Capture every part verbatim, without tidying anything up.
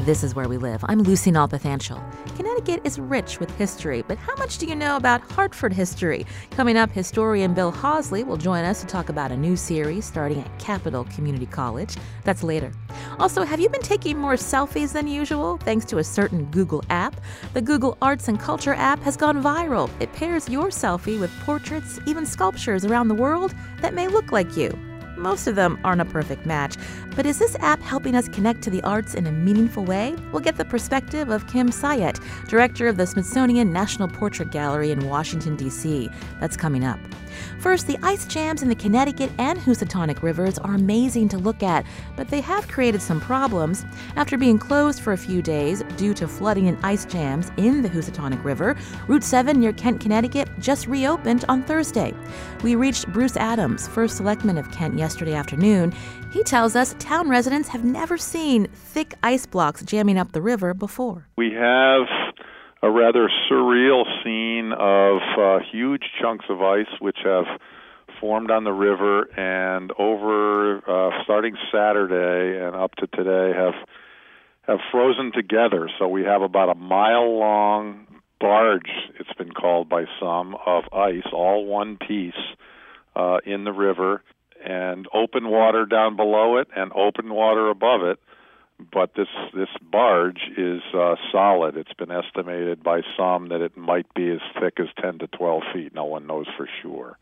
This is Where We Live. I'm Lucy Nalpathanchel. Connecticut is rich with history, but how much do you know about Hartford history? Coming up, historian Bill Hawsley will join us to talk about a new series starting at Capital Community College. That's later. Also, have you been taking more selfies than usual? Thanks to a certain Google app. The Google Arts and Culture app has gone viral. It pairs your selfie with portraits, even sculptures around the world that may look like you. Most of them aren't a perfect match. But is this app helping us connect to the arts in a meaningful way? We'll get the perspective of Kim Sayet, director of the Smithsonian National Portrait Gallery in Washington, D C That's coming up. First, the ice jams in the Connecticut and Housatonic rivers are amazing to look at, but they have created some problems. After being closed for a few days due to flooding and ice jams in the Housatonic River, Route seven near Kent, Connecticut just reopened on Thursday. We reached Bruce Adams, first selectman of Kent, yesterday afternoon. He tells us town residents have never seen thick ice blocks jamming up the river before. We have a rather surreal scene of uh, huge chunks of ice which have formed on the river and over uh, starting Saturday and up to today have have frozen together. So we have about a mile long barge, it's been called by some, of ice, all one piece uh, in the river, and open water down below it and open water above it. But this this barge is uh, solid. It's been estimated by some that it might be as thick as ten to twelve feet. No one knows for sure.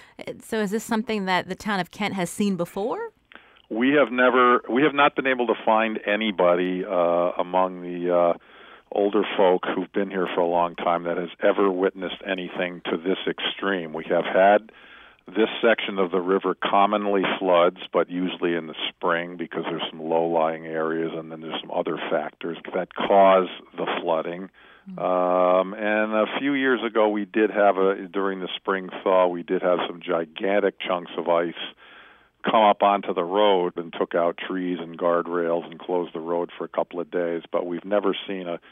So is this something that the town of Kent has seen before? We have never, we have not been able to find anybody uh, among the uh, older folk who've been here for a long time that has ever witnessed anything to this extreme. We have had this section of the river commonly floods, but usually in the spring because there's some low-lying areas and then there's some other factors that cause the flooding. Mm-hmm. Um, and a few years ago, we did have, a during the spring thaw, we did have some gigantic chunks of ice come up onto the road and took out trees and guardrails and closed the road for a couple of days. But we've never seen a,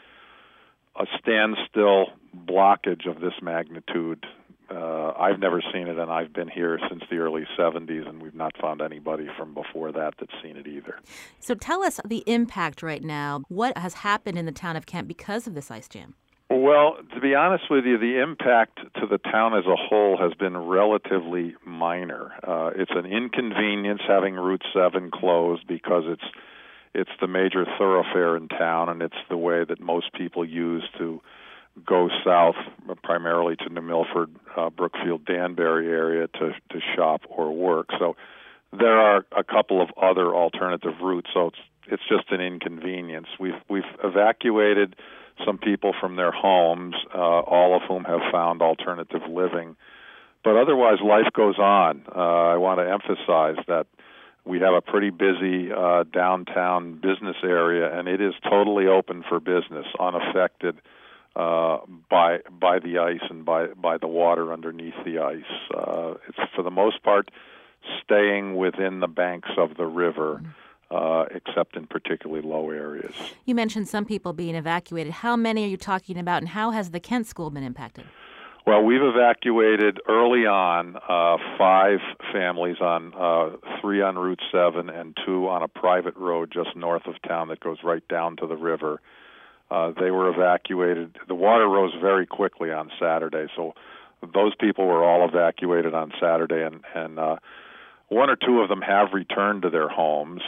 a standstill blockage of this magnitude. Uh, I've never seen it, and I've been here since the early seventies, and we've not found anybody from before that that's seen it either. So tell us the impact right now. What has happened in the town of Kent because of this ice jam? Well, to be honest with you, the impact to the town as a whole has been relatively minor. Uh, it's an inconvenience having Route seven closed because it's it's the major thoroughfare in town, and it's the way that most people use to go south, primarily to New Milford, uh, Brookfield, Danbury area to to shop or work. So there are a couple of other alternative routes. So it's it's just an inconvenience. We've we've evacuated some people from their homes, uh, all of whom have found alternative living. But otherwise, life goes on. Uh, I want to emphasize that we have a pretty busy uh, downtown business area, and it is totally open for business, unaffected Uh, by by the ice and by by the water underneath the ice. Uh, it's for the most part staying within the banks of the river, uh, except in particularly low areas. You mentioned some people being evacuated. How many are you talking about, and how has the Kent School been impacted? Well, we've evacuated early on uh, five families on uh, three on Route seven and two on a private road just north of town that goes right down to the river. Uh, they were evacuated. The water rose very quickly on Saturday, so those people were all evacuated on Saturday, and, and uh, one or two of them have returned to their homes.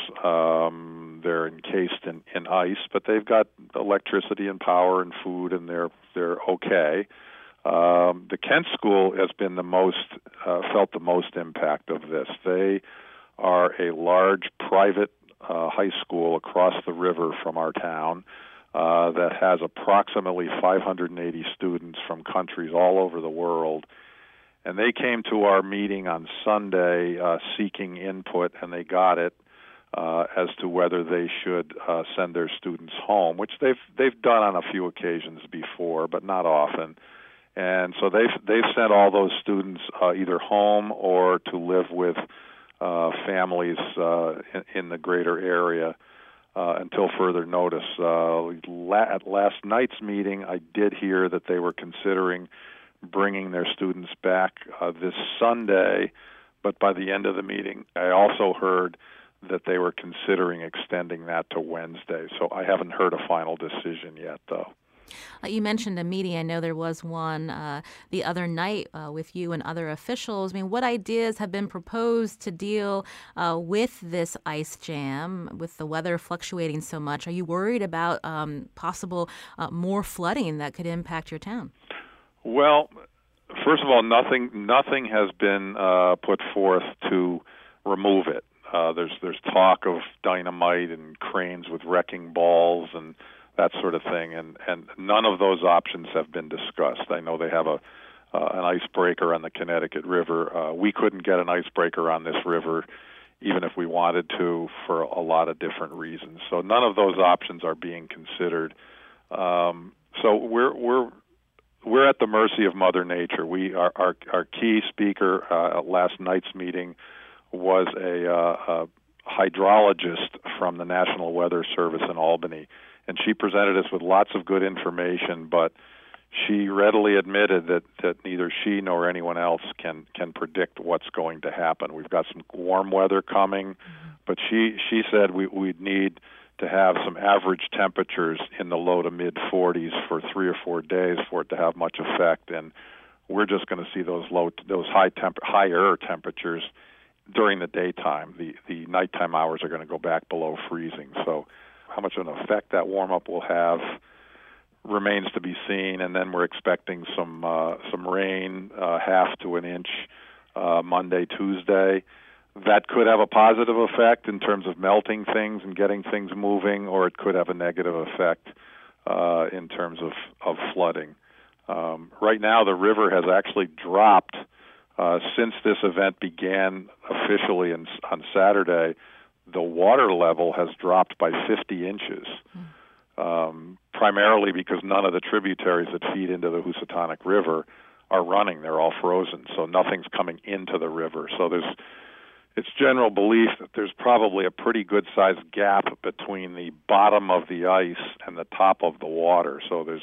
Um, they're encased in, in ice, but they've got electricity and power and food, and they're they're okay. Um, the Kent School has been the most uh, felt the most impact of this. They are a large private uh, high school across the river from our town. Uh, that has approximately five hundred eighty students from countries all over the world. And they came to our meeting on Sunday uh, seeking input, and they got it uh, as to whether they should uh, send their students home, which they've they've done on a few occasions before, but not often. And so they've, they've sent all those students uh, either home or to live with uh, families uh, in, in the greater area. Uh, until further notice. Uh, la- at last night's meeting, I did hear that they were considering bringing their students back uh, this Sunday, but by the end of the meeting, I also heard that they were considering extending that to Wednesday. So I haven't heard a final decision yet, though. Uh, you mentioned a meeting. I know there was one uh, the other night uh, with you and other officials. I mean, what ideas have been proposed to deal uh, with this ice jam, with the weather fluctuating so much? Are you worried about um, possible uh, more flooding that could impact your town? Well, first of all, nothing nothing has been uh, put forth to remove it. Uh, there's there's talk of dynamite and cranes with wrecking balls and that sort of thing, and, and none of those options have been discussed. I know they have a uh, an icebreaker on the Connecticut River. Uh, we couldn't get an icebreaker on this river, even if we wanted to, for a lot of different reasons. So none of those options are being considered. Um, so we're we're we're at the mercy of Mother Nature. We our our, our key speaker uh, at last night's meeting was a, uh, a hydrologist from the National Weather Service in Albany. And she presented us with lots of good information, but she readily admitted that, that neither she nor anyone else can, can predict what's going to happen. We've got some warm weather coming, mm-hmm. but she, she said we, we'd need to have some average temperatures in the low to mid forties for three or four days for it to have much effect. And we're just going to see those low, those high temp, higher temperatures during the daytime. The, the nighttime hours are going to go back below freezing. So how much of an effect that warm-up will have remains to be seen, and then we're expecting some uh, some rain, uh, half to an inch, uh, Monday, Tuesday. That could have a positive effect in terms of melting things and getting things moving, or it could have a negative effect uh, in terms of, of flooding. Um, right now, the river has actually dropped uh, since this event began officially in, on Saturday. The water level has dropped by fifty inches, um, primarily because none of the tributaries that feed into the Housatonic River are running. They're all frozen, so nothing's coming into the river. So there's it's general belief that there's probably a pretty good-sized gap between the bottom of the ice and the top of the water. So there's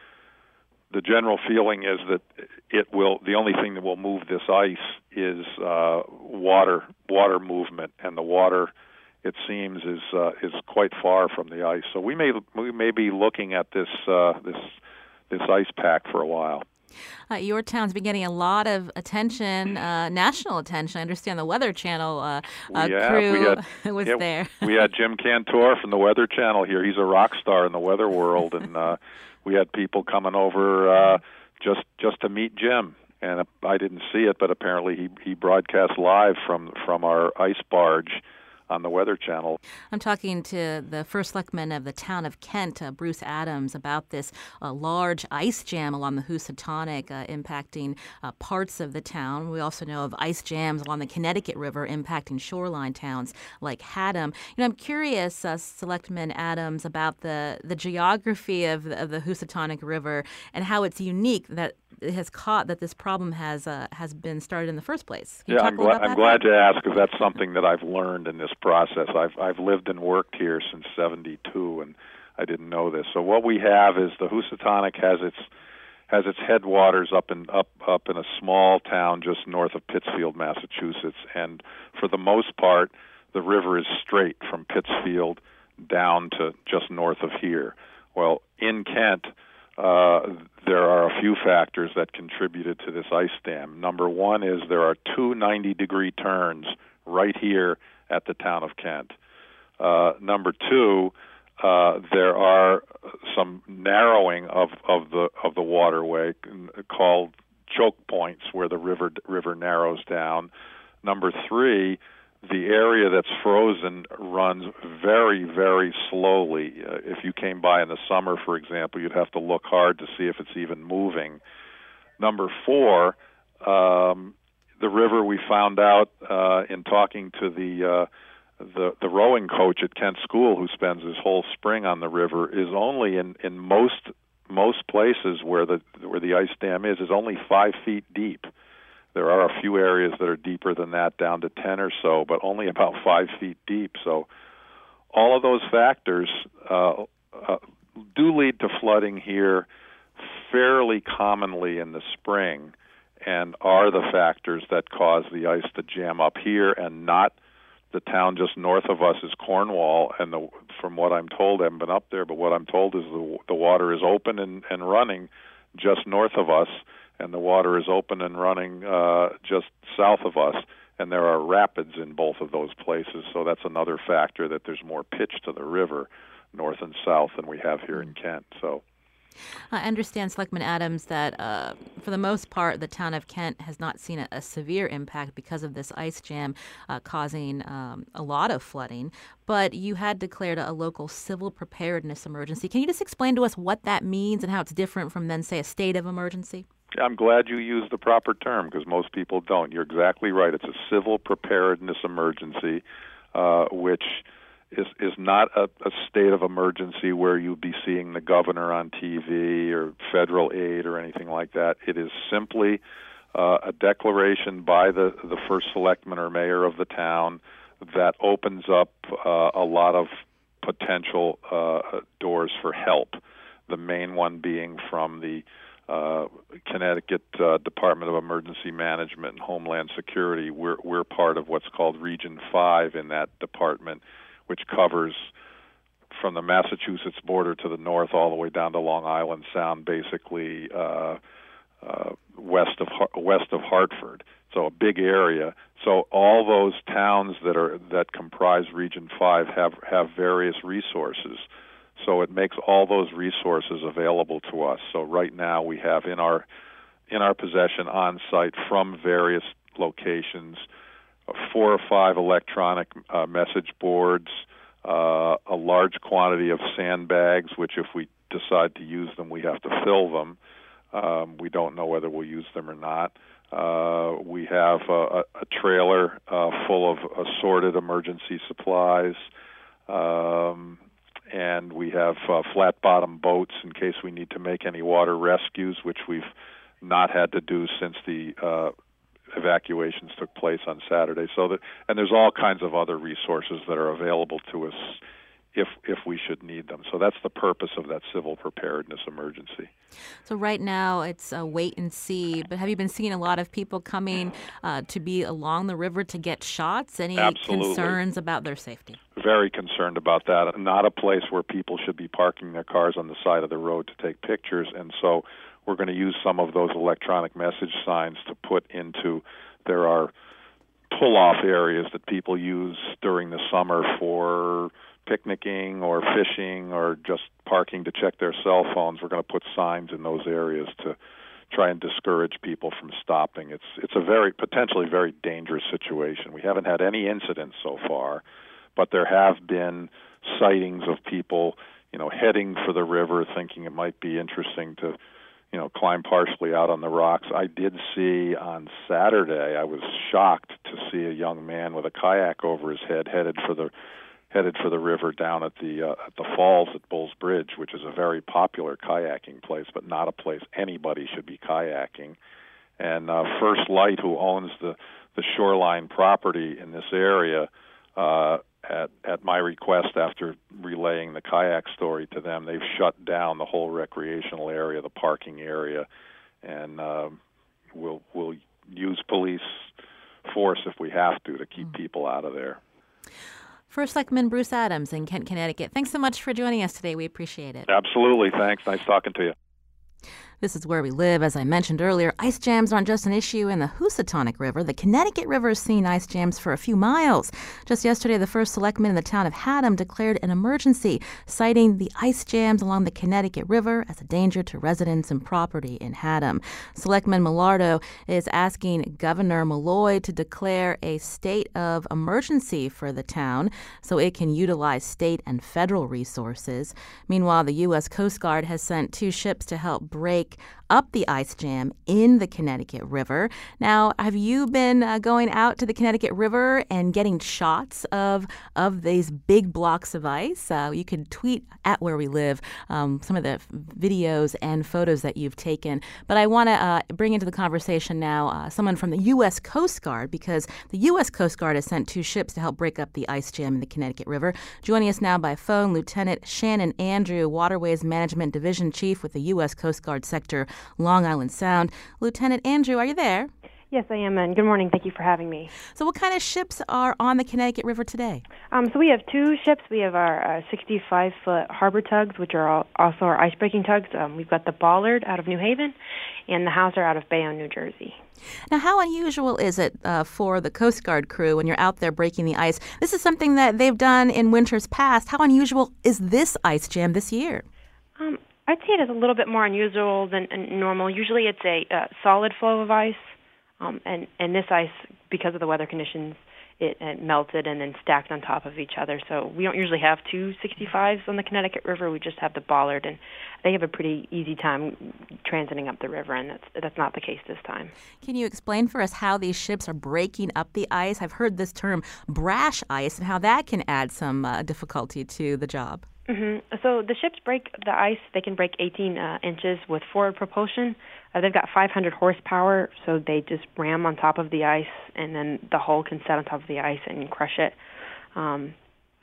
the general feeling is that it will. The only thing that will move this ice is uh, water water movement, and the water, it seems, is uh, is quite far from the ice. So we may we may be looking at this uh, this this ice pack for a while. Uh, your town's been getting a lot of attention, uh, national attention. I understand the Weather Channel uh, uh, yeah, crew we had, was yeah, there. We had Jim Cantor from the Weather Channel here. He's a rock star in the weather world, and uh, we had people coming over uh, just just to meet Jim. And I didn't see it, but apparently he he broadcast live from from our ice barge on the Weather Channel. I'm talking to the first selectman of the town of Kent, uh, Bruce Adams, about this uh, large ice jam along the Housatonic uh, impacting uh, parts of the town. We also know of ice jams along the Connecticut River impacting shoreline towns like Haddam. You know, I'm curious, uh, Selectman Adams, about the, the geography of the, of the Housatonic River and how it's unique that it has caught that this problem has uh, has been started in the first place. Can yeah, I'm, gla- I'm glad to ask, because that's something that I've learned in this process. I've I've lived and worked here since seventy-two, and I didn't know this. So what we have is the Housatonic has its has its headwaters up in up up in a small town just north of Pittsfield, Massachusetts, and for the most part, the river is straight from Pittsfield down to just north of here. Well, in Kent, Uh, there are a few factors that contributed to this ice dam. Number one is there are two ninety-degree turns right here at the town of Kent. Uh, number two, uh, there are some narrowing of, of the of the waterway called choke points, where the river river narrows down. Number three, the area that's frozen runs very, very slowly. Uh, if you came by in the summer, for example, you'd have to look hard to see if it's even moving. Number four, um, the river, we found out uh, in talking to the, uh, the the rowing coach at Kent School, who spends his whole spring on the river, is only in, in most most places where the where the ice dam is is only five feet deep. There are a few areas that are deeper than that, down to ten or so, but only about five feet deep. So all of those factors uh, uh, do lead to flooding here fairly commonly in the spring, and are the factors that cause the ice to jam up here and not the town just north of us is Cornwall, and the, from what I'm told, I haven't been up there, but what I'm told is the, the water is open and, and running just north of us, and the water is open and running uh, just south of us, and there are rapids in both of those places, so that's another factor that there's more pitch to the river north and south than we have here in Kent. So. I understand, Selectman Adams, that uh, for the most part, the town of Kent has not seen a, a severe impact because of this ice jam uh, causing um, a lot of flooding. But you had declared a local civil preparedness emergency. Can you just explain to us what that means and how it's different from, then, say, a state of emergency? I'm glad you used the proper term because most people don't. You're exactly right. It's a civil preparedness emergency, uh, which is is not a, a state of emergency where you'll be seeing the governor on T V or federal aid or anything like that. It is simply uh, a declaration by the, the first selectman or mayor of the town that opens up uh, a lot of potential uh, doors for help, the main one being from the uh, Connecticut uh, Department of Emergency Management and Homeland Security. We're, we're part of what's called Region five in that department, which covers from the Massachusetts border to the north all the way down to Long Island Sound, basically uh, uh, west of west of Hartford. So a big area. So all those towns that are that comprise Region five have have various resources. So it makes all those resources available to us. So right now we have in our in our possession on site from various locations four or five electronic uh, message boards, uh, a large quantity of sandbags, which if we decide to use them, we have to fill them. Um, we don't know whether we'll use them or not. Uh, we have a, a trailer uh, full of assorted emergency supplies, um, and we have uh, flat-bottom boats in case we need to make any water rescues, which we've not had to do since the uh, evacuations took place on Saturday. So that, and there's all kinds of other resources that are available to us if if we should need them. So that's the purpose of that civil preparedness emergency. So right now it's a wait and see, but have you been seeing a lot of people coming uh, to be along the river to get shots? Any Absolutely. Concerns about their safety? Very concerned about that. Not a place where people should be parking their cars on the side of the road to take pictures, and so we're going to use some of those electronic message signs to put into, there are pull-off areas that people use during the summer for picnicking or fishing or just parking to check their cell phones. We're going to put signs in those areas to try and discourage people from stopping. It's it's a very, potentially very dangerous situation. We haven't had any incidents so far, but there have been sightings of people, you know, heading for the river thinking it might be interesting to you know, climb partially out on the rocks. I did see on Saturday, I was shocked to see a young man with a kayak over his head headed for the headed for the river down at the uh, at the falls at Bulls Bridge, which is a very popular kayaking place, but not a place anybody should be kayaking. And uh, First Light, who owns the, the shoreline property in this area, uh, At, at my request, after relaying the kayak story to them, they've shut down the whole recreational area, the parking area, and um, we'll we'll use police force if we have to to keep people out of there. First Selectman Bruce Adams in Kent, Connecticut. Thanks so much for joining us today. We appreciate it. Absolutely. Thanks. Nice talking to you. This is Where We Live. As I mentioned earlier, ice jams aren't just an issue in the Housatonic River. The Connecticut River has seen ice jams for a few miles. Just yesterday, the first selectman in the town of Haddam declared an emergency, citing the ice jams along the Connecticut River as a danger to residents and property in Haddam. Selectman Millardo is asking Governor Malloy to declare a state of emergency for the town so it can utilize state and federal resources. Meanwhile, the U S Coast Guard has sent two ships to help break up the ice jam in the Connecticut River. Now, have you been uh, going out to the Connecticut River and getting shots of of these big blocks of ice? Uh, you can tweet at Where We Live um, some of the f- videos and photos that you've taken. But I want to uh, bring into the conversation now uh, someone from the U S Coast Guard, because the U S Coast Guard has sent two ships to help break up the ice jam in the Connecticut River. Joining us now by phone, Lieutenant Shannon Andrew, Waterways Management Division Chief with the U S Coast Guard Sector Long Island Sound. Lieutenant Andrew, are you there? Yes, I am, and good morning. Thank you for having me. So what kind of ships are on the Connecticut River today? Um, so we have two ships. We have our sixty-five-foot uh, harbor tugs, which are all, also our ice-breaking tugs. Um, we've got the Ballard out of New Haven and the Hauser out of Bayonne, New Jersey. Now, how unusual is it uh, for the Coast Guard crew when you're out there breaking the ice? This is something that they've done in winters past. How unusual is this ice jam this year? Um, I'd say it is a little bit more unusual than uh, normal. Usually it's a uh, solid flow of ice. Um, and, and this ice, because of the weather conditions, it, it melted and then stacked on top of each other. So we don't usually have two sixty-fives on the Connecticut River. We just have the Ballard, and they have a pretty easy time transiting up the river, and that's, that's not the case this time. Can you explain for us how these ships are breaking up the ice? I've heard this term brash ice and how that can add some uh, difficulty to the job. Mm-hmm. So the ships break the ice. They can break eighteen uh, inches with forward propulsion. Uh, they've got five hundred horsepower, so they just ram on top of the ice, and then the hull can set on top of the ice and crush it. Um,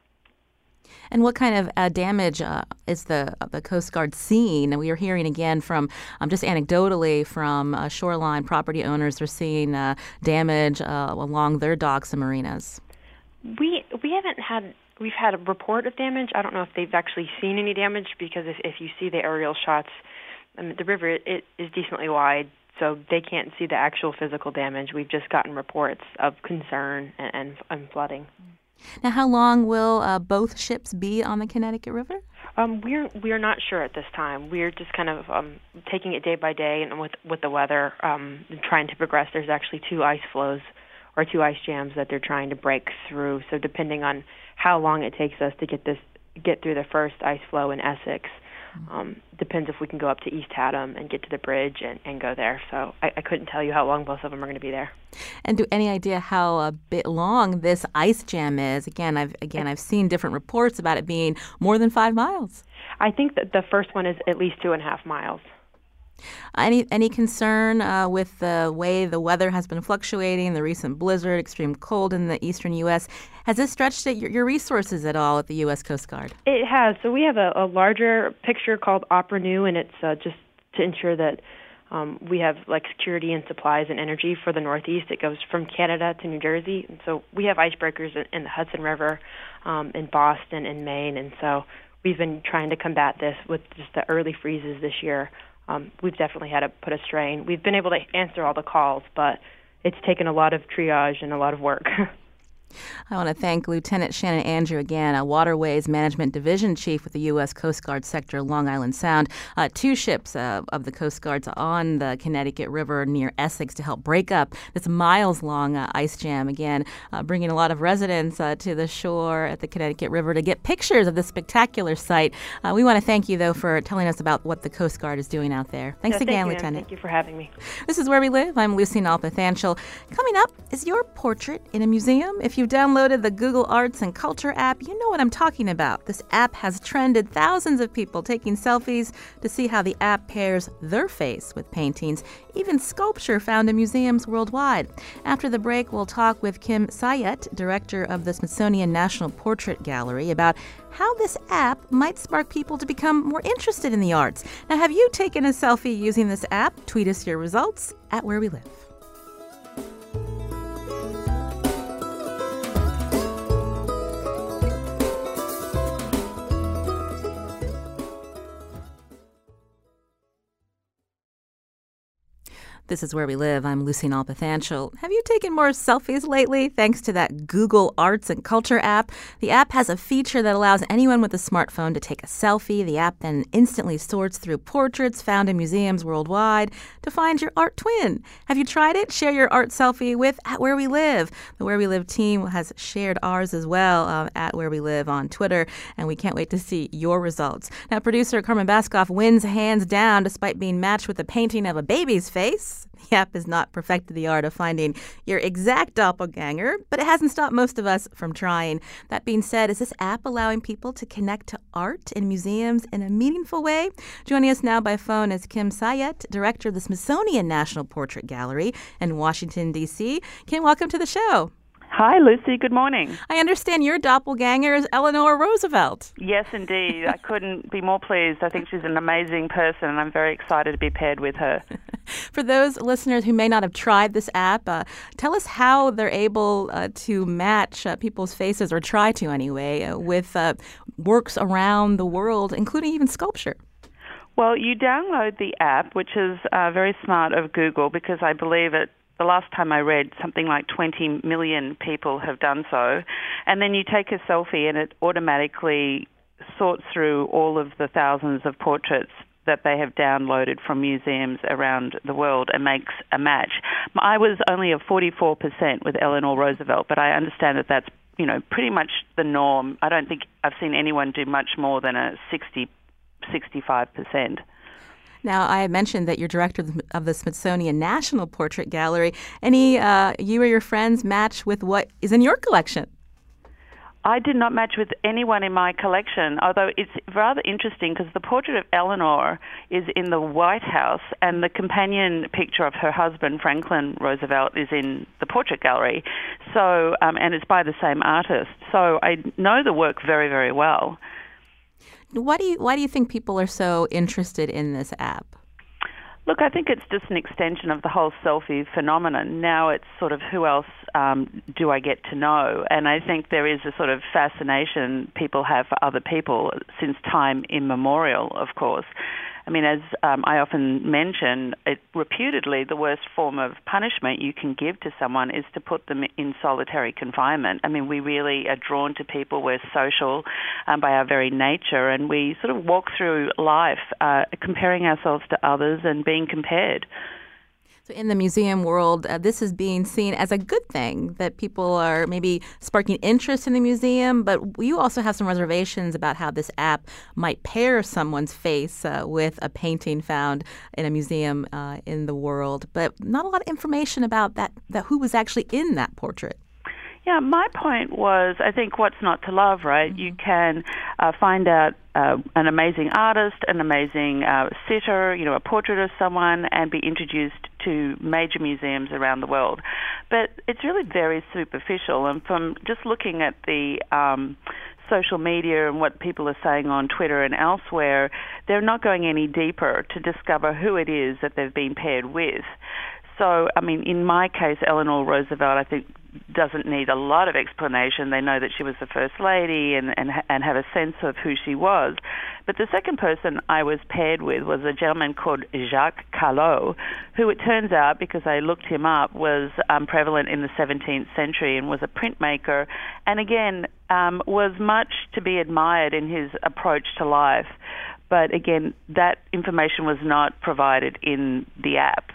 and what kind of uh, damage uh, is the the Coast Guard seeing? And we are hearing again from, um, just anecdotally, from uh, shoreline property owners. They're seeing uh, damage uh, along their docks and marinas. We we haven't had. We've had a report of damage. I don't know if they've actually seen any damage, because if, if you see the aerial shots, I mean, the river it, it is decently wide, so they can't see the actual physical damage. We've just gotten reports of concern and, and, and flooding. Now, how long will uh, both ships be on the Connecticut River? Um, we're we're not sure at this time. We're just kind of um, taking it day by day, and with with the weather, um, trying to progress. There's actually two ice flows or two ice jams that they're trying to break through. So depending on how long it takes us to get this get through the first ice flow in Essex, um, depends if we can go up to East Haddam and get to the bridge and, and go there. So I, I couldn't tell you how long both of them are going to be there. And do any idea how a bit long this ice jam is? Again, I've again I've seen different reports about it being more than five miles. I think that the first one is at least two and a half miles. Any any concern uh, with the way the weather has been fluctuating, the recent blizzard, extreme cold in the eastern U S? Has this stretched your, your resources at all at the U S Coast Guard? It has. So we have a, a larger picture called OperaNew, and it's uh, just to ensure that um, we have like security and supplies and energy for the Northeast. It goes from Canada to New Jersey, and so we have icebreakers in, in the Hudson River, um, in Boston, in Maine, and so we've been trying to combat this with just the early freezes this year. Um, we've definitely had to put a strain. We've been able to answer all the calls, but it's taken a lot of triage and a lot of work. I want to thank Lieutenant Shannon Andrew again, a Waterways Management Division Chief with the U S Coast Guard Sector Long Island Sound. Uh, two ships uh, of the Coast Guard's on the Connecticut River near Essex to help break up this miles-long uh, ice jam. Again, uh, bringing a lot of residents uh, to the shore at the Connecticut River to get pictures of this spectacular sight. Uh, we want to thank you, though, for telling us about what the Coast Guard is doing out there. Thanks yeah, again, thank you, Lieutenant. Thank you for having me. This is Where We Live. I'm Lucy Nalpathanchel. Coming up is your portrait in a museum. If you've downloaded the Google Arts and Culture app, you know what I'm talking about. This app has trended thousands of people taking selfies to see how the app pairs their face with paintings, even sculpture found in museums worldwide. After the break, we'll talk with Kim Sayet, director of the Smithsonian National Portrait Gallery, about how this app might spark people to become more interested in the arts. Now, have you taken a selfie using this app? Tweet us your results at Where We Live. This is Where We Live. I'm Lucy Nalpathanchel. Have you taken more selfies lately thanks to that Google Arts and Culture app? The app has a feature that allows anyone with a smartphone to take a selfie. The app then instantly sorts through portraits found in museums worldwide to find your art twin. Have you tried it? Share your art selfie with at Where We Live. The Where We Live team has shared ours as well uh, at Where We Live on Twitter, and we can't wait to see your results. Now, producer Carmen Baskoff wins hands down despite being matched with a painting of a baby's face. The app has not perfected the art of finding your exact doppelganger, but it hasn't stopped most of us from trying. That being said, is this app allowing people to connect to art in museums in a meaningful way? Joining us now by phone is Kim Sayet, director of the Smithsonian National Portrait Gallery in Washington, D C Kim, welcome to the show. Hi, Lucy. Good morning. I understand your doppelganger is Eleanor Roosevelt. Yes, indeed. I couldn't be more pleased. I think she's an amazing person, and I'm very excited to be paired with her. For those listeners who may not have tried this app, uh, tell us how they're able uh, to match uh, people's faces, or try to anyway, uh, with uh, works around the world, including even sculpture. Well, you download the app, which is uh, very smart of Google, because I believe it the last time I read, something like twenty million people have done so. And then you take a selfie and it automatically sorts through all of the thousands of portraits that they have downloaded from museums around the world and makes a match. I was only a forty-four percent with Eleanor Roosevelt, but I understand that that's, you know, pretty much the norm. I don't think I've seen anyone do much more than a sixty, sixty-five percent. Now, I mentioned that you're director of the Smithsonian National Portrait Gallery. Any, uh, you or your friends match with what is in your collection? I did not match with anyone in my collection, although it's rather interesting because the portrait of Eleanor is in the White House and the companion picture of her husband, Franklin Roosevelt, is in the Portrait Gallery. So, um, and it's by the same artist. So I know the work very, very well. Why do you why do you think people are so interested in this app? Look, I think it's just an extension of the whole selfie phenomenon. Now it's sort of who else um, do I get to know? And I think there is a sort of fascination people have for other people since time immemorial, of course. I mean, as um, I often mention, it, reputedly the worst form of punishment you can give to someone is to put them in solitary confinement. I mean, we really are drawn to people. We're social um, by our very nature, and we sort of walk through life uh, comparing ourselves to others and being compared. So in the museum world, uh, this is being seen as a good thing, that people are maybe sparking interest in the museum, but you also have some reservations about how this app might pair someone's face uh, with a painting found in a museum uh, in the world, but not a lot of information about that, that who was actually in that portrait. Yeah, my point was, I think what's not to love, right? Mm-hmm. You can uh, find out uh, an amazing artist, an amazing uh, sitter, you know, a portrait of someone, and be introduced to major museums around the world. But it's really very superficial, and from just looking at the um, social media and what people are saying on Twitter and elsewhere, they're not going any deeper to discover who it is that they've been paired with. So, I mean, in my case, Eleanor Roosevelt, I think, doesn't need a lot of explanation. They know that she was the First Lady and, and, and have a sense of who she was. But the second person I was paired with was a gentleman called Jacques Callot, who it turns out, because I looked him up, was um, prevalent in the seventeenth century and was a printmaker, and again, um, was much to be admired in his approach to life. But again, that information was not provided in the app.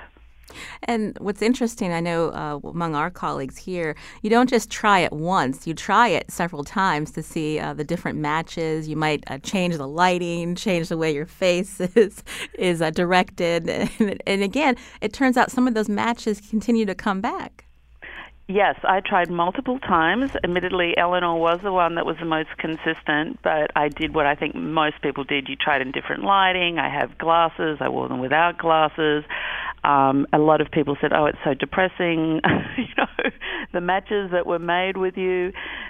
And what's interesting, I know uh, among our colleagues here, you don't just try it once. You try it several times to see uh, the different matches. You might uh, change the lighting, change the way your face is, is uh, directed. And, and again, it turns out some of those matches continue to come back. Yes, I tried multiple times. Admittedly, Eleanor was the one that was the most consistent, but I did what I think most people did. You tried in different lighting. I have glasses. I wore them without glasses. Um, a lot of people said, oh, it's so depressing, you know, the matches that were made with you.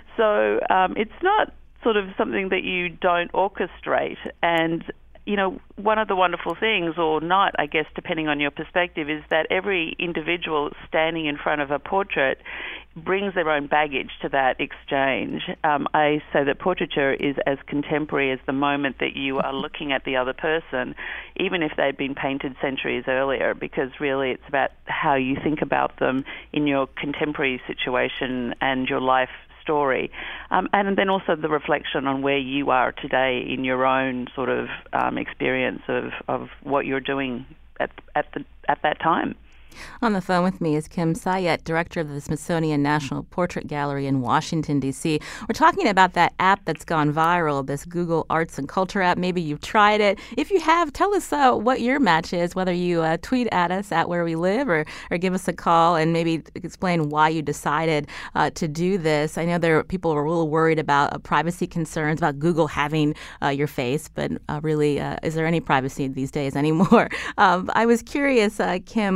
So um, it's not sort of something that you don't orchestrate. And you know, one of the wonderful things, or not, I guess, depending on your perspective, is that every individual standing in front of a portrait brings their own baggage to that exchange. Um, I say that portraiture is as contemporary as the moment that you are looking at the other person, even if they'd been painted centuries earlier, because really it's about how you think about them in your contemporary situation and your life story, um, and then also the reflection on where you are today in your own sort of um, experience of, of what you're doing at at the at that time. On the phone with me is Kim Sayet, director of the Smithsonian National Portrait Gallery in Washington, D C We're talking about that app that's gone viral, this Google Arts and Culture app. Maybe you've tried it. If you have, tell us uh, what your match is, whether you uh, tweet at us at Where We Live or, or give us a call and maybe explain why you decided uh, to do this. I know there are people who are a little worried about uh, privacy concerns, about Google having uh, your face, but uh, really, uh, is there any privacy these days anymore? um, I was curious, uh, Kim, when you were talking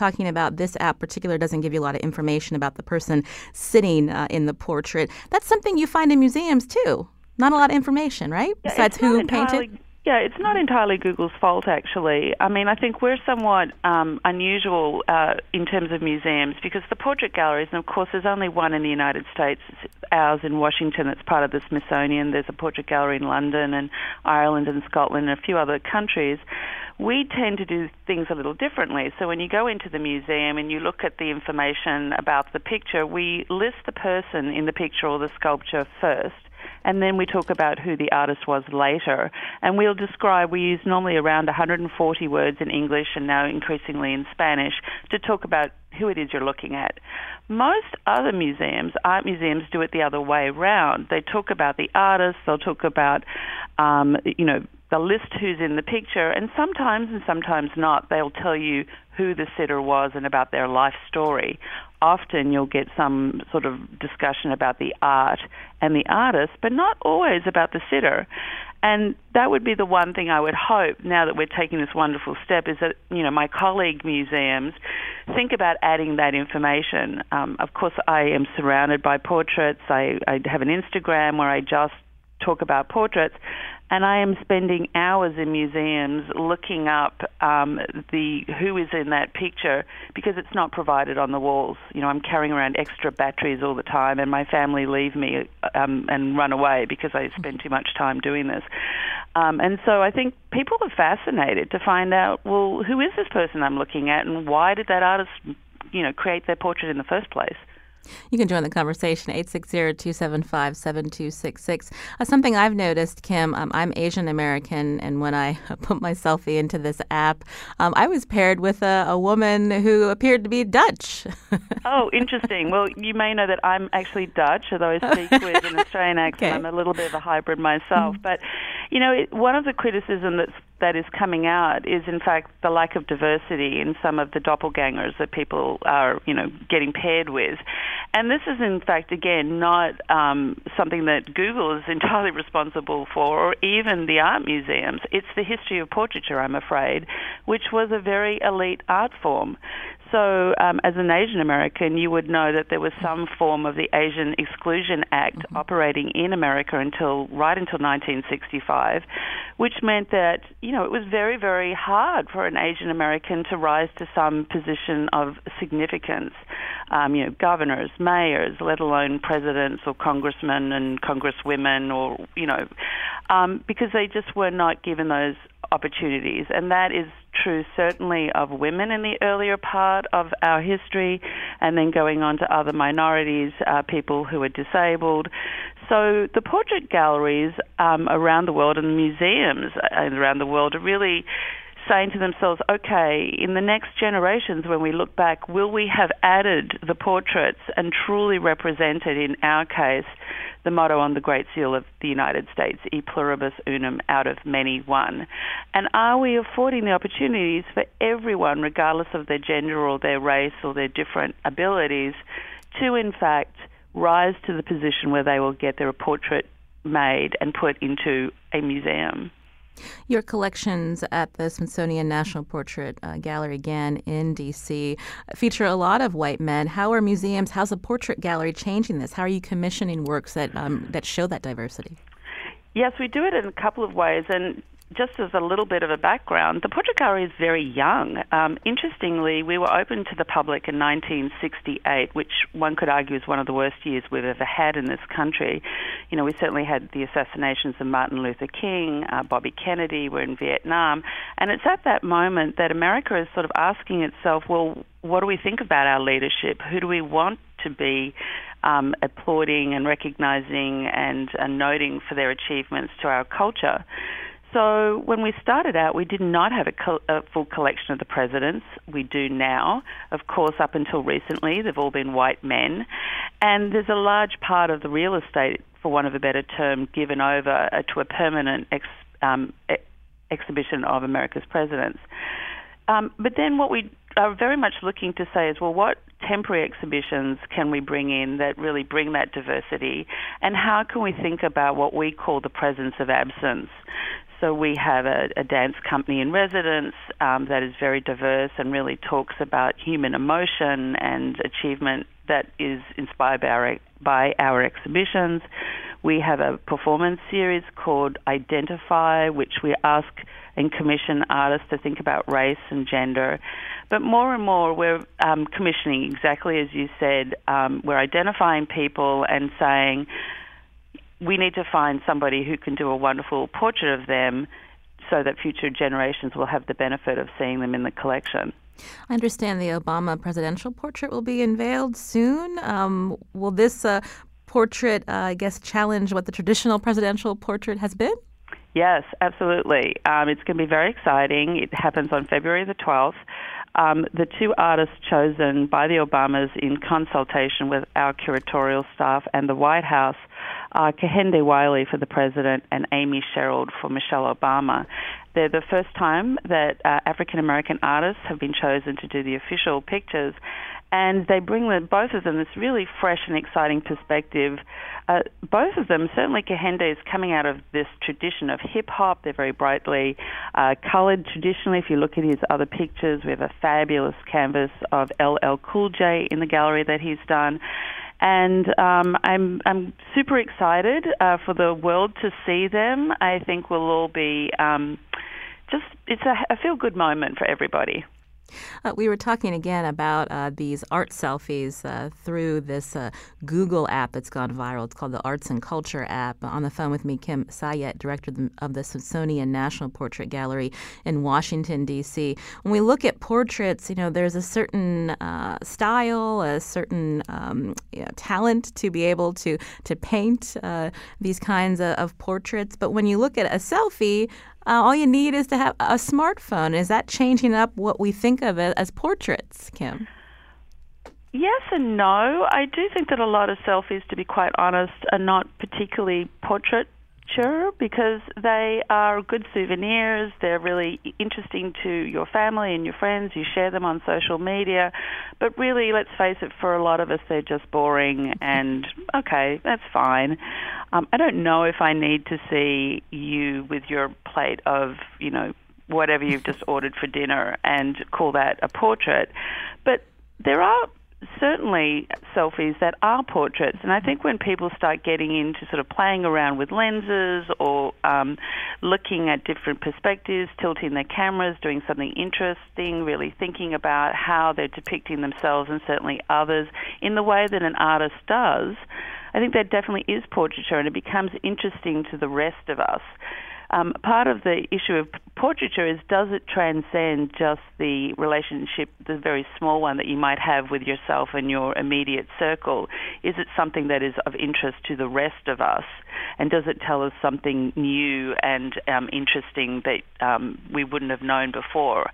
talking about this app particular doesn't give you a lot of information about the person sitting uh, in the portrait. That's something you find in museums, too. Not a lot of information, right? Yeah, Besides who painted? Yeah, it's not entirely Google's fault, actually. I mean, I think we're somewhat um, unusual uh, in terms of museums because the portrait galleries, and of course there's only one in the United States, ours in Washington, that's part of the Smithsonian. There's a portrait gallery in London and Ireland and Scotland and a few other countries. We tend to do things a little differently. So when you go into the museum and you look at the information about the picture, we list the person in the picture or the sculpture first, and then we talk about who the artist was later. And we'll describe, we use normally around one hundred forty words in English and now increasingly in Spanish to talk about who it is you're looking at. Most other museums, art museums, do it the other way around. They talk about the artist, they'll talk about, um, you know, they'll list who's in the picture, and sometimes and sometimes not, they'll tell you who the sitter was and about their life story. Often you'll get some sort of discussion about the art and the artist, but not always about the sitter. And that would be the one thing I would hope, now that we're taking this wonderful step, is that, you know, my colleague museums think about adding that information. Um, of course, I am surrounded by portraits. I, I have an Instagram where I just talk about portraits, and I am spending hours in museums looking up um, the who is in that picture because it's not provided on the walls. You know, I'm carrying around extra batteries all the time, and my family leave me um, and run away because I spend too much time doing this. Um, and so I think people are fascinated to find out, well, who is this person I'm looking at, and why did that artist, you know, create their portrait in the first place? You can join the conversation, eight six zero, two seven five, seven two six six. Uh, something I've noticed, Kim, um, I'm Asian American, and when I put my selfie into this app, um, I was paired with a, a woman who appeared to be Dutch. Oh, interesting. Well, you may know that I'm actually Dutch, although I speak with an Australian accent. Okay. I'm a little bit of a hybrid myself. Mm. But, you know, it, one of the criticism that's that is coming out is, in fact, the lack of diversity in some of the doppelgangers that people are, you know, getting paired with. And this is, in fact, again, not um, something that Google is entirely responsible for, or even the art museums. It's the history of portraiture, I'm afraid, which was a very elite art form. So um, as an Asian American, you would know that there was some form of the Asian Exclusion Act mm-hmm. operating in America until right until nineteen sixty-five, which meant that, you know, it was very, very hard for an Asian American to rise to some position of significance. Um, you know, governors, mayors, let alone presidents or congressmen and congresswomen, or, you know, um, because they just were not given those opportunities. And that is true certainly of women in the earlier part of our history, and then going on to other minorities, uh, people who are disabled. So the portrait galleries um, around the world and the museums around the world are really saying to themselves, okay, in the next generations when we look back, will we have added the portraits and truly represented, in our case, the motto on the Great Seal of the United States, E pluribus unum, out of many one? And are we affording the opportunities for everyone, regardless of their gender or their race or their different abilities, to in fact rise to the position where they will get their portrait made and put into a museum? Your collections at the Smithsonian National Portrait uh, Gallery, again, in D C, feature a lot of white men. How are museums, how's a portrait gallery changing this? How are you commissioning works that um, that show that diversity? Yes, we do it in a couple of ways. And just as a little bit of a background, the Portrait Gallery is very young. Um, interestingly, we were opened to the public in nineteen sixty-eight, which one could argue is one of the worst years we've ever had in this country. You know, we certainly had the assassinations of Martin Luther King, uh, Bobby Kennedy, we're in Vietnam, and it's at that moment that America is sort of asking itself, well, what do we think about our leadership? Who do we want to be um, applauding and recognizing and, and noting for their achievements to our culture? So when we started out, we did not have a, co- a full collection of the presidents. We do now. Of course, up until recently, they've all been white men. And there's a large part of the real estate, for want of a better term, given over uh, to a permanent ex- um, e- exhibition of America's presidents. Um, but then what we are very much looking to say is, well, what temporary exhibitions can we bring in that really bring that diversity, and how can we think about what we call the presence of absence? So we have a, a dance company in residence um, that is very diverse and really talks about human emotion and achievement that is inspired by our, by our exhibitions. We have a performance series called Identify, which we ask and commission artists to think about race and gender. But more and more, we're um, commissioning, exactly as you said, um, we're identifying people and saying, we need to find somebody who can do a wonderful portrait of them so that future generations will have the benefit of seeing them in the collection. I understand the Obama presidential portrait will be unveiled soon. Um, will this uh, portrait, uh, I guess, challenge what the traditional presidential portrait has been? Yes, absolutely. Um, it's going to be very exciting. It happens on February the twelfth. Um, the two artists chosen by the Obamas in consultation with our curatorial staff and the White House are Kehinde Wiley for the president and Amy Sherald for Michelle Obama. They're the first time that uh, African-American artists have been chosen to do the official pictures, and they bring the, both of them this really fresh and exciting perspective. Uh, both of them, certainly Kehinde is coming out of this tradition of hip-hop. They're very brightly uh, coloured traditionally. If you look at his other pictures, we have a fabulous canvas of L L Cool J in the gallery that he's done. And um, I'm I'm super excited uh, for the world to see them. I think we'll all be um, just, it's a, a feel-good moment for everybody. Uh, we were talking again about uh, these art selfies uh, through this uh, Google app that's gone viral. It's called the Arts and Culture app. On the phone with me, Kim Sayet, director of the, of the Smithsonian National Portrait Gallery in Washington, D C When we look at portraits, you know, there's a certain uh, style, a certain um, you know, talent to be able to, to paint uh, these kinds of, of portraits. But when you look at a selfie, Uh, all you need is to have a smartphone. Is that changing up what we think of it as portraits, Kim? Yes and no. I do think that a lot of selfies, to be quite honest, are not particularly portraiture because they are good souvenirs. They're really interesting to your family and your friends. You share them on social media. But really, let's face it, for a lot of us, they're just boring and, okay, that's fine. Um, I don't know if I need to see you with your plate of, you know, whatever you've just ordered for dinner and call that a portrait. But there are certainly selfies that are portraits, and I think when people start getting into sort of playing around with lenses or um, looking at different perspectives, tilting their cameras, doing something interesting, really thinking about how they're depicting themselves and certainly others in the way that an artist does, I think that definitely is portraiture, and it becomes interesting to the rest of us. Um, part of the issue of portraiture is, does it transcend just the relationship, the very small one that you might have with yourself and your immediate circle? Is it something that is of interest to the rest of us? And does it tell us something new and um, interesting that um, we wouldn't have known before?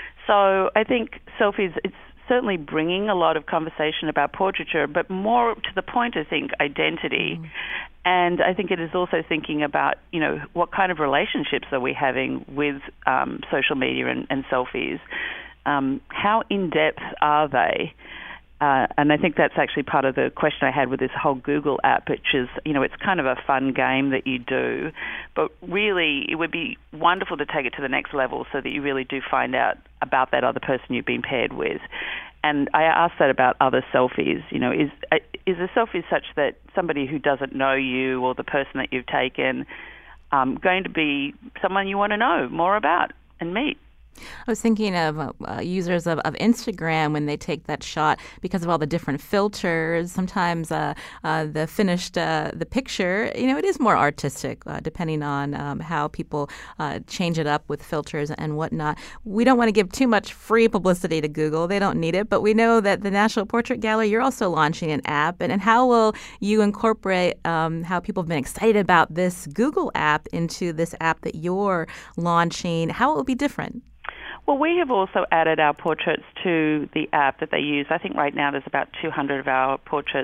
So I think selfies, it's certainly bringing a lot of conversation about portraiture, but more to the point, I think, identity. Mm. And I think it is also thinking about, you know, what kind of relationships are we having with um, social media and, and selfies? Um, how in-depth are they? Uh, and I think that's actually part of the question I had with this whole Google app, which is, you know, it's kind of a fun game that you do, but really it would be wonderful to take it to the next level so that you really do find out about that other person you've been paired with. And I asked that about other selfies. You know, is is a selfie such that somebody who doesn't know you or the person that you've taken um, going to be someone you want to know more about and meet? I was thinking of uh, users of, of Instagram when they take that shot because of all the different filters. Sometimes uh, uh, the finished uh, the picture, you know, it is more artistic uh, depending on um, how people uh, change it up with filters and whatnot. We don't want to give too much free publicity to Google. They don't need it. But we know that the National Portrait Gallery, you're also launching an app. And, and how will you incorporate um, how people have been excited about this Google app into this app that you're launching? How will it be different? Well, we have also added our portraits to the app that they use. I think right now there's about two hundred of our portraits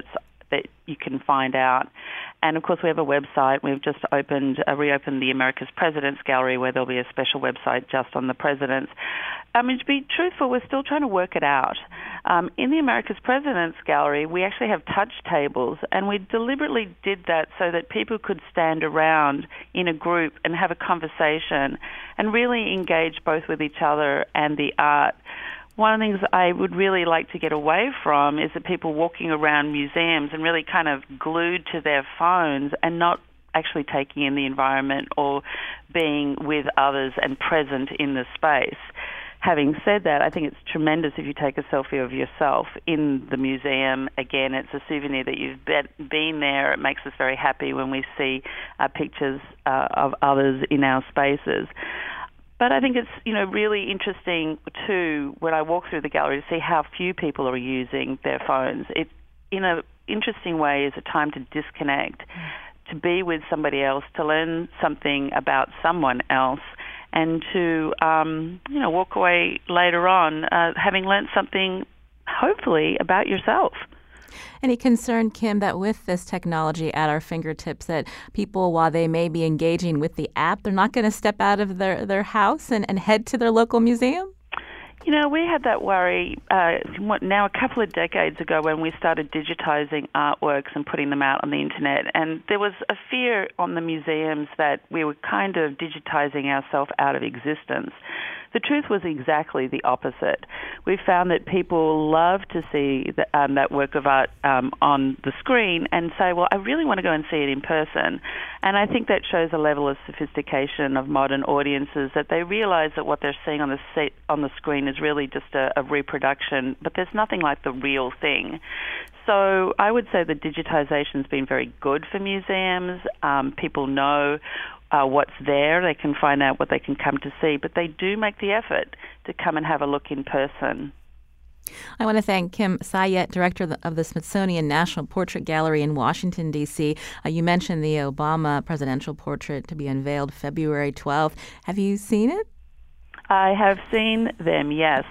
that you can find out. And, of course, we have a website. We've just opened, uh, reopened the America's Presidents Gallery, where there'll be a special website just on the presidents. I mean, to be truthful, we're still trying to work it out. Um, in the America's Presidents Gallery, we actually have touch tables, and we deliberately did that so that people could stand around in a group and have a conversation and really engage both with each other and the art. One of the things I would really like to get away from is the people walking around museums and really kind of glued to their phones and not actually taking in the environment or being with others and present in the space. Having said that, I think it's tremendous if you take a selfie of yourself in the museum. Again, it's a souvenir that you've been there. It makes us very happy when we see uh, pictures uh, of others in our spaces. But I think it's, you know, really interesting, too, when I walk through the gallery to see how few people are using their phones. It, in an interesting way, is a time to disconnect, to be with somebody else, to learn something about someone else, and to, um, you know, walk away later on uh, having learned something, hopefully, about yourself. Any concern, Kim, that with this technology at our fingertips, that people, while they may be engaging with the app, they're not going to step out of their, their house and, and head to their local museum? You know, we had that worry uh, now a couple of decades ago when we started digitizing artworks and putting them out on the internet. And there was a fear on the museums that we were kind of digitizing ourselves out of existence. The truth was exactly the opposite. We found that people love to see the, um, that work of art um, on the screen and say, well, I really want to go and see it in person. And I think that shows a level of sophistication of modern audiences, that they realize that what they're seeing on the set, on the screen is really just a, a reproduction, but there's nothing like the real thing. So I would say that digitization has been very good for museums. Um, people know Uh, what's there. They can find out what they can come to see, but they do make the effort to come and have a look in person. I want to thank Kim Sayet, director of the, of the Smithsonian National Portrait Gallery in Washington, D C. Uh, you mentioned the Obama presidential portrait to be unveiled February twelfth. Have you seen it? I have seen them, yes.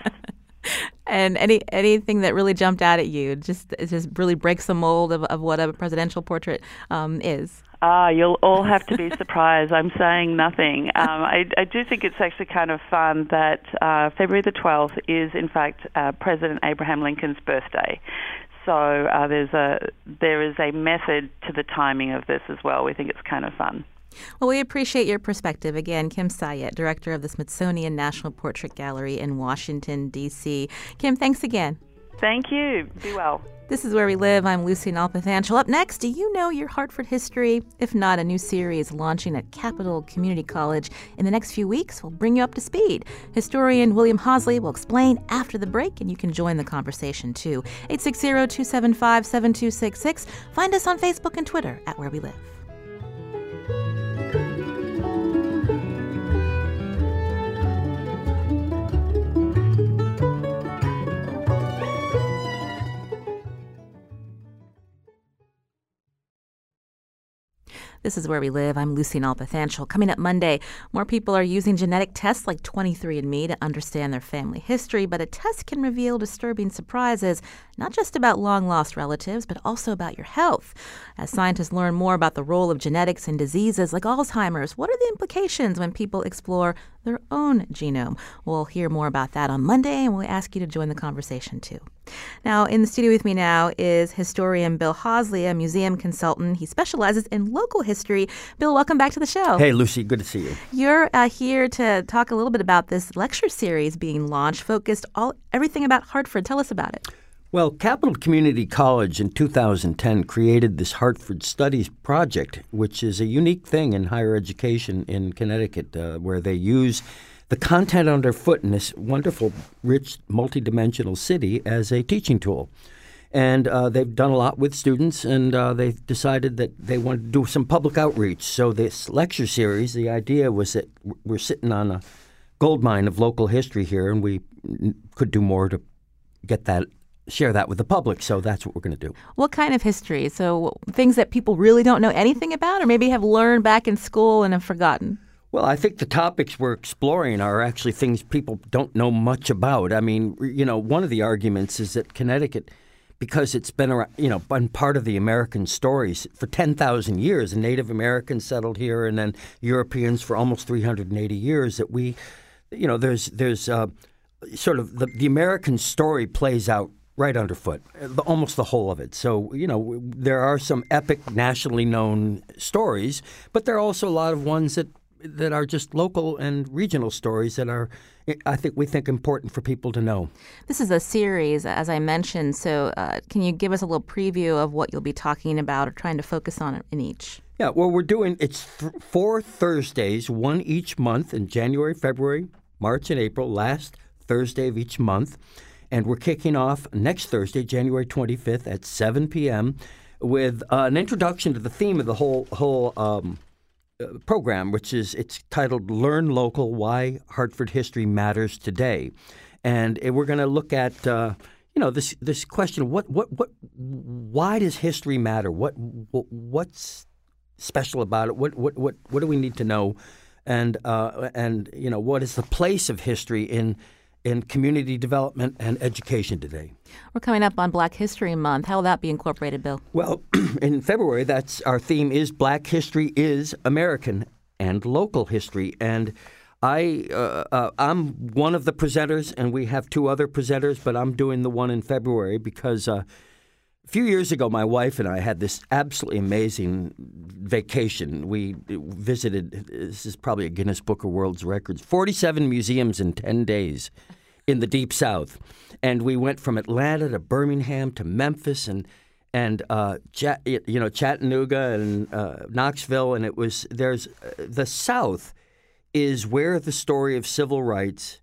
And any anything that really jumped out at you? Just it just really breaks the mold of, of what a presidential portrait um, is. Ah, you'll all have to be surprised. I'm saying nothing. Um, I, I do think it's actually kind of fun that uh, February the twelfth is, in fact, uh, President Abraham Lincoln's birthday. So uh, there's a there is a method to the timing of this as well. We think it's kind of fun. Well, we appreciate your perspective. Again, Kim Sayet, director of the Smithsonian National Portrait Gallery in Washington, D C. Kim, thanks again. Thank you. Be well. This is Where We Live. I'm Lucy Nalpathanchel. Up next, do you know your Hartford history? If not, a new series launching at Capital Community College in the next few weeks will bring you up to speed. Historian William Hosley will explain after the break, and you can join the conversation too. eight six zero, two seven five, seven two six six. Find us on Facebook and Twitter at Where We Live. This is Where We Live. I'm Lucy Nalpathanchel. Coming up Monday, more people are using genetic tests like twenty-three and me to understand their family history, but a test can reveal disturbing surprises, not just about long-lost relatives, but also about your health. As scientists learn more about the role of genetics in diseases like Alzheimer's, what are the implications when people explore their own genome? We'll hear more about that on Monday, and we'll ask you to join the conversation too. Now, in the studio with me now is historian Bill Hosley, a museum consultant. He specializes in local history. Bill, welcome back to the show. Hey, Lucy, good to see you. You're uh, here to talk a little bit about this lecture series being launched, focused all everything about Hartford. Tell us about it. Well, Capital Community College in two thousand ten created this Hartford Studies Project, which is a unique thing in higher education in Connecticut, uh, where they use the content underfoot in this wonderful, rich, multidimensional city as a teaching tool. And uh, they've done a lot with students, and uh, they've decided that they want to do some public outreach. So this lecture series, the idea was that we're sitting on a gold mine of local history here, and we could do more to get that, share that with the public. So that's what we're going to do. What kind of history? So things that people really don't know anything about, or maybe have learned back in school and have forgotten? Well, I think the topics we're exploring are actually things people don't know much about. I mean, you know, one of the arguments is that Connecticut because it's been around, you know, been part of the American stories for ten thousand years. And Native Americans settled here, and then Europeans for almost three hundred eighty years. That we, you know, there's there's uh, sort of the, the American story plays out right underfoot, almost the whole of it. So, you know, there are some epic, nationally known stories, but there are also a lot of ones that that are just local and regional stories that are, I think, we think important for people to know. This is a series, as I mentioned, so uh, can you give us a little preview of what you'll be talking about or trying to focus on in each? Yeah, well, we're doing, it's th- four Thursdays, one each month in January, February, March, and April, last Thursday of each month. And we're kicking off next Thursday, January twenty-fifth at seven p.m. with uh, an introduction to the theme of the whole whole um, uh, program, which is it's titled "Learn Local: Why Hartford History Matters Today," and uh, we're going to look at uh, you know this this question: what what what why does history matter? What, what what's special about it? What what what what do we need to know? And uh, and you know what is the place of history in in community development and education today? We're coming up on Black History Month. How will that be incorporated, Bill? Well, in February, that's our theme is Black History is American and Local History. And I, uh, uh, I'm one of the presenters, and we have two other presenters, but I'm doing the one in February because uh, a few years ago, my wife and I had this absolutely amazing vacation. We visited, this is probably a Guinness Book of World Records, forty-seven museums in ten days in the Deep South. And we went from Atlanta to Birmingham to Memphis and and uh, Ch- you know Chattanooga and uh, Knoxville. And it was, there's, uh, the South is where the story of civil rights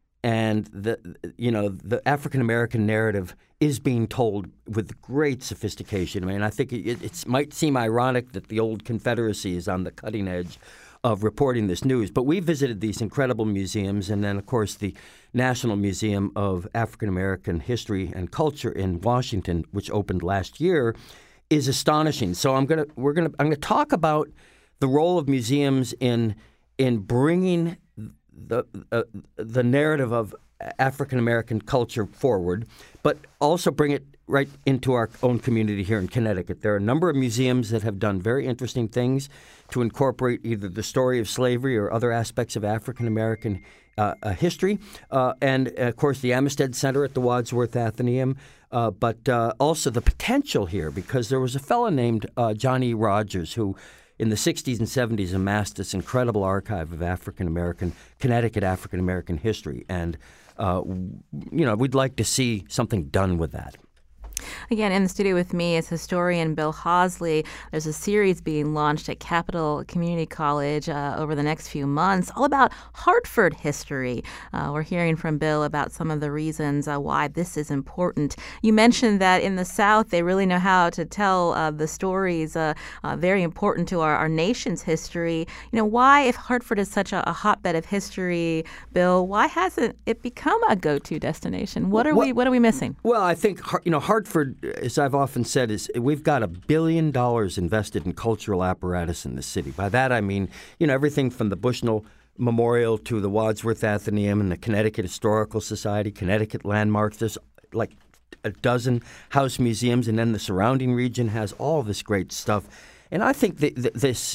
and the, you know, the African-American narrative is being told with great sophistication. I mean, I think it, it might seem ironic that the old Confederacy is on the cutting edge of reporting this news. But we visited these incredible museums, and then, of course, the National Museum of African-American History and Culture in Washington, which opened last year, is astonishing. So I'm gonna we're gonna I'm gonna talk about the role of museums in in bringing the uh, the narrative of African-American culture forward, but also bring it right into our own community here in Connecticut. There are a number of museums that have done very interesting things to incorporate either the story of slavery or other aspects of African-American uh, uh, history. Uh, and, uh, of course, the Amistad Center at the Wadsworth Atheneum, uh, but uh, also the potential here, because there was a fellow named uh, John E. Rogers who in the sixties and seventies amassed this incredible archive of African-American, Connecticut African-American history. And Uh, you know, we'd like to see something done with that. Again, in the studio with me is historian Bill Hawsley. There's a series being launched at Capital Community College uh, over the next few months, all about Hartford history. Uh, we're hearing from Bill about some of the reasons uh, why this is important. You mentioned that in the South, they really know how to tell uh, the stories uh, uh, very important to our, our nation's history. You know, why, if Hartford is such a, a hotbed of history, Bill, why hasn't it become a go-to destination? What are well, we What are we missing? Well, I think you know Hartford. As I've often said, is we've got a billion dollars invested in cultural apparatus in the city. By that I mean, you know, everything from the Bushnell Memorial to the Wadsworth Atheneum and the Connecticut Historical Society, Connecticut Landmarks. There's like a dozen house museums, and then the surrounding region has all this great stuff. And I think that this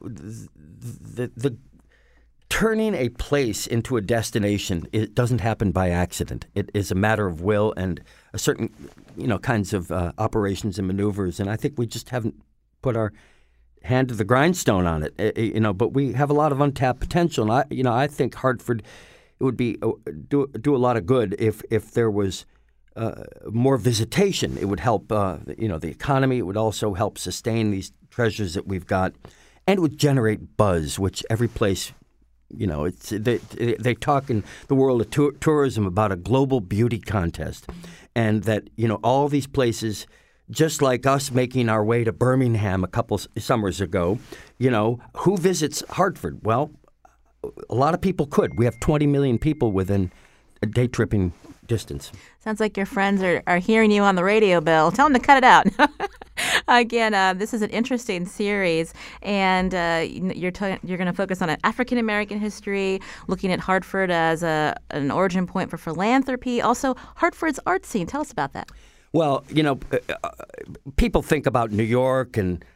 the, the turning a place into a destination, it doesn't happen by accident. It is a matter of will and a certain, you know, kinds of uh, operations and maneuvers. And I think we just haven't put our hand to the grindstone on it, uh, you know. But we have a lot of untapped potential. And I, you know, I think Hartford, it would be uh, do do a lot of good if if there was uh, more visitation. It would help, uh, you know, the economy. It would also help sustain these treasures that we've got, and it would generate buzz, which every place. You know, it's they, they talk in the world of tour, tourism about a global beauty contest, and that, you know, all these places, just like us making our way to Birmingham a couple summers ago, you know, who visits Hartford? Well, a lot of people could. We have twenty million people within a day tripping distance. Sounds like your friends are, are hearing you on the radio, Bill. Tell them to cut it out. Again, uh, this is an interesting series, and uh, you're t- you're going to focus on African American history, looking at Hartford as a an origin point for philanthropy, also Hartford's art scene. Tell us about that. Well, you know, uh, people think about New York and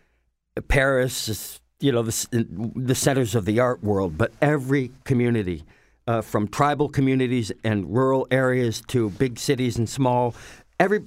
Paris as, you know, the, the centers of the art world, but every community, uh, from tribal communities and rural areas to big cities and small, every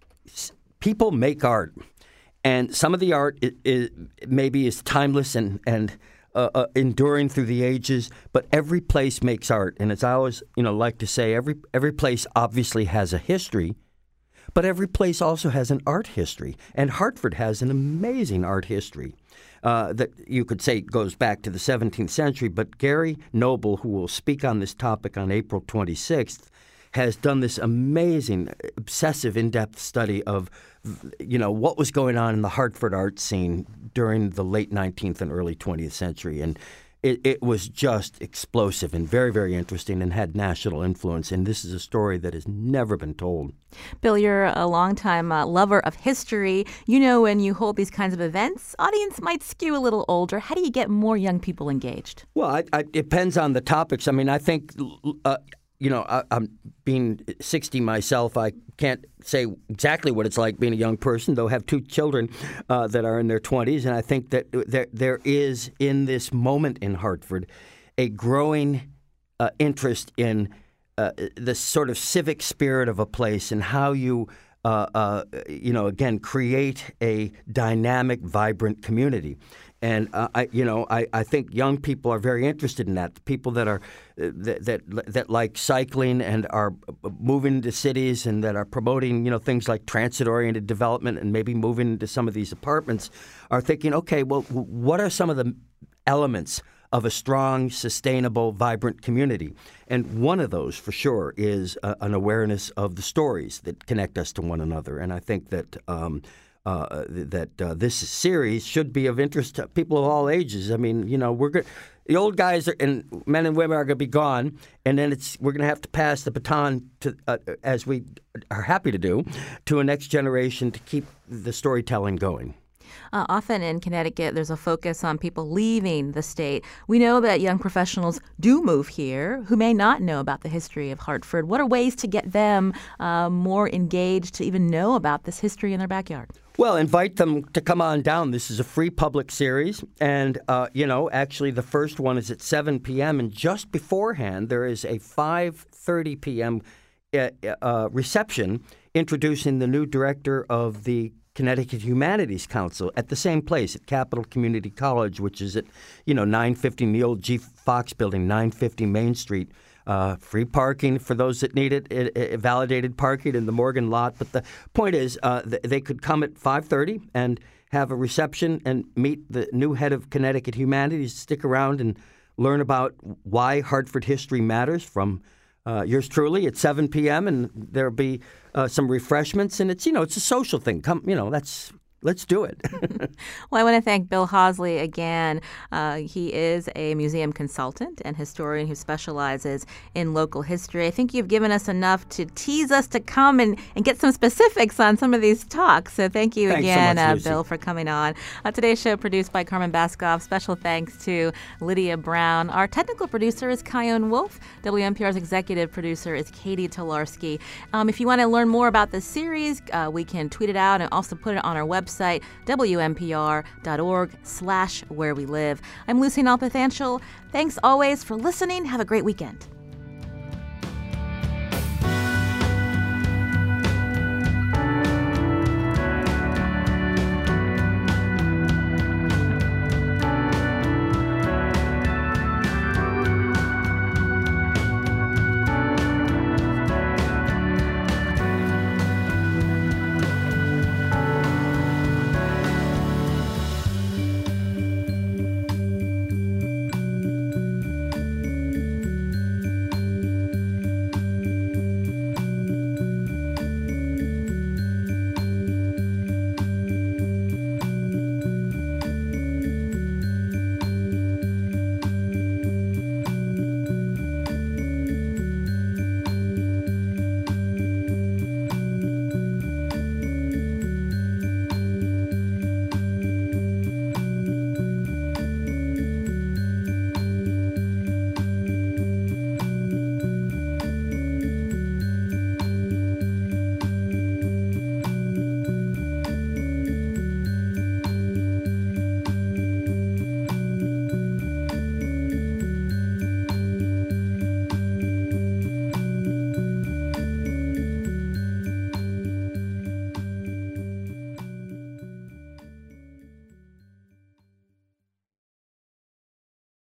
people make art. And some of the art is, is, maybe is timeless and, and uh, uh, enduring through the ages, but every place makes art. And as I always, you know, like to say, every every place obviously has a history, but every place also has an art history. And Hartford has an amazing art history uh, that you could say goes back to the seventeenth century. But Gary Noble, who will speak on this topic on April twenty-sixth, has done this amazing, obsessive, in-depth study of, you know, what was going on in the Hartford art scene during the late nineteenth and early twentieth century. And it, it was just explosive and very, very interesting and had national influence. And this is a story that has never been told. Bill, you're a longtime uh, lover of history. You know, when you hold these kinds of events, audience might skew a little older. How do you get more young people engaged? Well, I, I, it depends on the topics. I mean, I think... Uh, You know, I, I'm being sixty myself. I can't say exactly what it's like being a young person, though I have two children uh, that are in their twenties. And I think that there there is in this moment in Hartford a growing uh, interest in uh, the sort of civic spirit of a place and how you, uh, uh, you know, again, create a dynamic, vibrant community. And uh, I, you know, I, I think young people are very interested in that. The people that are uh, that, that that like cycling and are moving into cities and that are promoting, you know, things like transit-oriented development and maybe moving into some of these apartments are thinking, okay, well, what are some of the elements of a strong, sustainable, vibrant community? And one of those, for sure, is uh, an awareness of the stories that connect us to one another. And I think that. Um, Uh, that uh, this series should be of interest to people of all ages. I mean, you know, we're go- the old guys are, and men and women are going to be gone, and then it's we're going to have to pass the baton to, uh, as we are happy to do, to a next generation to keep the storytelling going. Uh, often in Connecticut, there's a focus on people leaving the state. We know that young professionals do move here who may not know about the history of Hartford. What are ways to get them uh, more engaged to even know about this history in their backyard? Well, invite them to come on down. This is a free public series. And, uh, you know, actually the first one is at seven p.m. And just beforehand, there is a five thirty p.m. Uh, uh, reception introducing the new director of the Connecticut Humanities Council at the same place at Capital Community College, which is at, you know, nine fifty in the old G. Fox building, nine fifty Main Street. Uh, free parking for those that need it, it, it, validated parking in the Morgan lot. But the point is uh, th- they could come at five thirty and have a reception and meet the new head of Connecticut Humanities, stick around and learn about why Hartford history matters from uh, yours truly at seven p.m. And there'll be uh, some refreshments. And it's, you know, it's a social thing. Come, you know, that's... Let's do it. Well, I want to thank Bill Hawsley again. Uh, he is a museum consultant and historian who specializes in local history. I think you've given us enough to tease us to come and, and get some specifics on some of these talks. So thank you Thanks again, so much, uh, Bill, for coming on. Uh, today's show produced by Carmen Baskoff. Special thanks to Lydia Brown. Our technical producer is Kyone Wolf. W N P R's executive producer is Katie Tolarski. Um, if you want to learn more about this series, uh, we can tweet it out and also put it on our website. Website, W N P R dot org slash where we live. I'm Lucy Nalpathanchel. Thanks always for listening. Have a great weekend.